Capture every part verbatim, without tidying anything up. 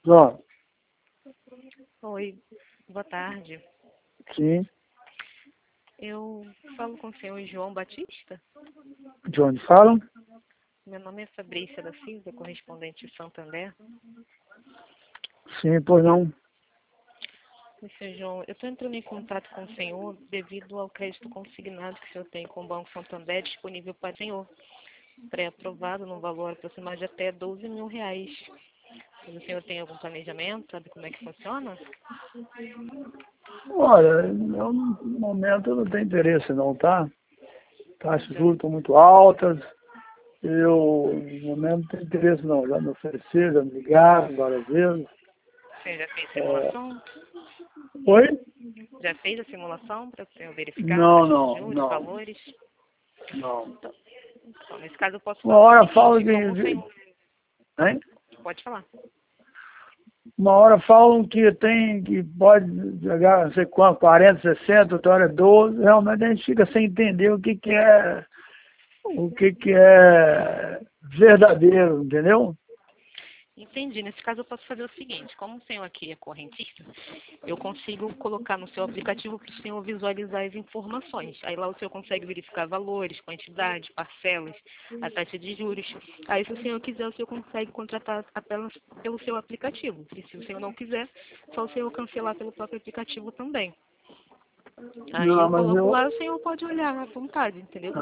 Ó, Oi, boa tarde. sim. Eu falo com o senhor João Batista. De onde falam? Meu nome é Fabrícia da Silva, correspondente de Santander. Sim, pois não. Senhor João, eu estou entrando em contato com o senhor devido ao crédito consignado que o senhor tem com o Banco Santander disponível para o senhor, pré-aprovado no valor aproximado de até doze mil reais. O senhor tem algum planejamento? Sabe como é que funciona? Olha, eu, no momento eu não tenho interesse não, tá? Taxas de juros estão muito altas. Eu, no momento, não tenho interesse não. Já me ofereceram, já me ligaram várias vezes. Você já fez É... simulação? Oi? Já fez a simulação para o senhor verificar a Não, taxa de não, juros, não. valores? Não. Então, então, nesse caso eu posso Uma fazer o hora falam seguinte, que... como o senhor... Hein? Pode falar. Uma hora falam que tem, que pode jogar, não sei quanto, quarenta, sessenta, outra hora doze. Realmente a gente fica sem entender o que que é, o que que é verdadeiro, entendeu? Entendi. Nesse caso eu posso fazer o seguinte, como o senhor aqui é correntista, eu consigo colocar no seu aplicativo para o senhor visualizar as informações. Aí lá o senhor consegue verificar valores, quantidade, parcelas, a taxa de juros. Aí se o senhor quiser, o senhor consegue contratar apenas pelo seu aplicativo. E se o senhor não quiser, só o senhor cancelar pelo próprio aplicativo também. Aí Não, eu mas coloco eu, lá, o senhor pode olhar à vontade, entendeu?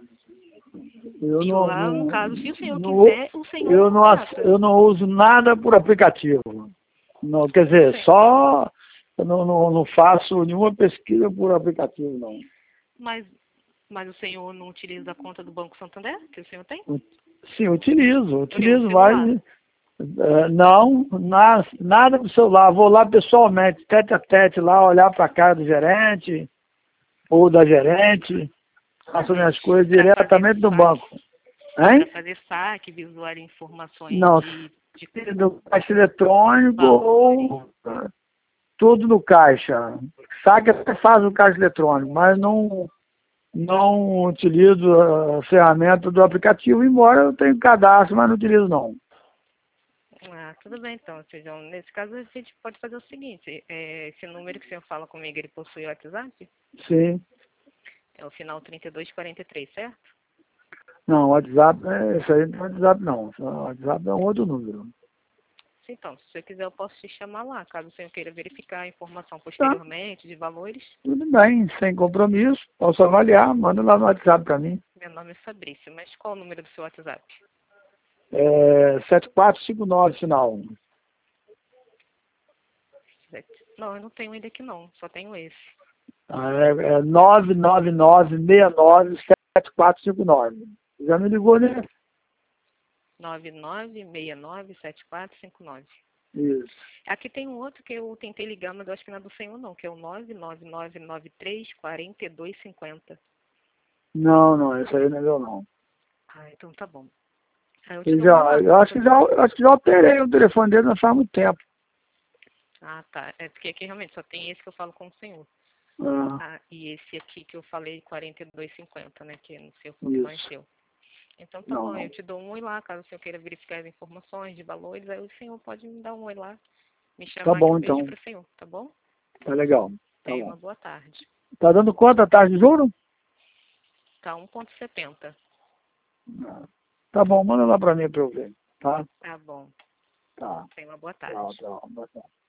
eu E não, lá, no não, caso, se o senhor não, quiser, o senhor eu não, ass- contrata. eu não uso nada por aplicativo. Não, quer O dizer, sen- só eu não, não, não faço nenhuma pesquisa por aplicativo, não. Mas Mas o senhor não utiliza a conta do Banco Santander, que o senhor tem? Sim, utilizo, Pelo utilizo, celular? mas eh, não, na, nada do celular. Vou lá pessoalmente, tete a tete lá, olhar para a cara do gerente ou da gerente, Ah, faço mas minhas coisas para fazer diretamente do saque, banco. para Hein? fazer saque, visualizar informações Não, de, de do caixa eletrônico valores. ou eh, tudo no caixa. Saque até faz no caixa eletrônico, mas não, não utilizo a ferramenta do aplicativo, embora eu tenha cadastro, mas não utilizo não. Ah, tudo bem então, senhor João. Nesse caso a gente pode fazer o seguinte, é, esse número que o senhor fala comigo, ele possui WhatsApp? Sim. É o final trinta e dois quarenta e três, certo? Não, WhatsApp, é, isso aí não é WhatsApp não. O WhatsApp é um outro número. Então, se o senhor quiser eu posso te chamar lá, caso o senhor queira verificar a informação Tá, posteriormente de valores. tudo bem, sem compromisso. Posso avaliar, manda lá no WhatsApp para mim. Meu nome é Fabrício, mas qual o número do seu WhatsApp? É sete quatro cinco nove final. Não, eu não tenho ainda aqui não, só tenho esse. Ah, É, é nove nove nove seis nove sete quatro cinco nove. Já me ligou, né? nove nove seis nove sete quatro cinco nove. Isso. Aqui tem um outro que eu tentei ligar, mas eu acho que não é do senhor não, que é o nove nove nove nove três quatro dois cinco zero. Não, não, isso aí não é meu não. Ah, então tá bom. Aí eu te Eu dou um oi já, lá, eu acho caso... que já, eu acho que já alterei o telefone dele não faz muito tempo. Ah, tá. É porque aqui realmente só tem esse que eu falo com o senhor. Ah, Ah, e esse aqui que eu falei, quatro dois cinco zero, né, que no seu falou que não é isso. seu. Então tá Não, bom, eu não. te dou um oi lá, caso o senhor queira verificar as informações de valores, aí o senhor pode me dar um oi lá, me Tá chamar que bom eu vejo então. para o senhor, tá bom? Tá legal. Tá Tenha bom. uma boa tarde. Tá dando quanto a taxa de juros? Tá um ponto setenta. Ah, Tá bom, manda lá pra mim pra eu ver. Tá? Tá bom. Tá. Tenha uma boa Tchau, tarde. tchau. Boa tarde.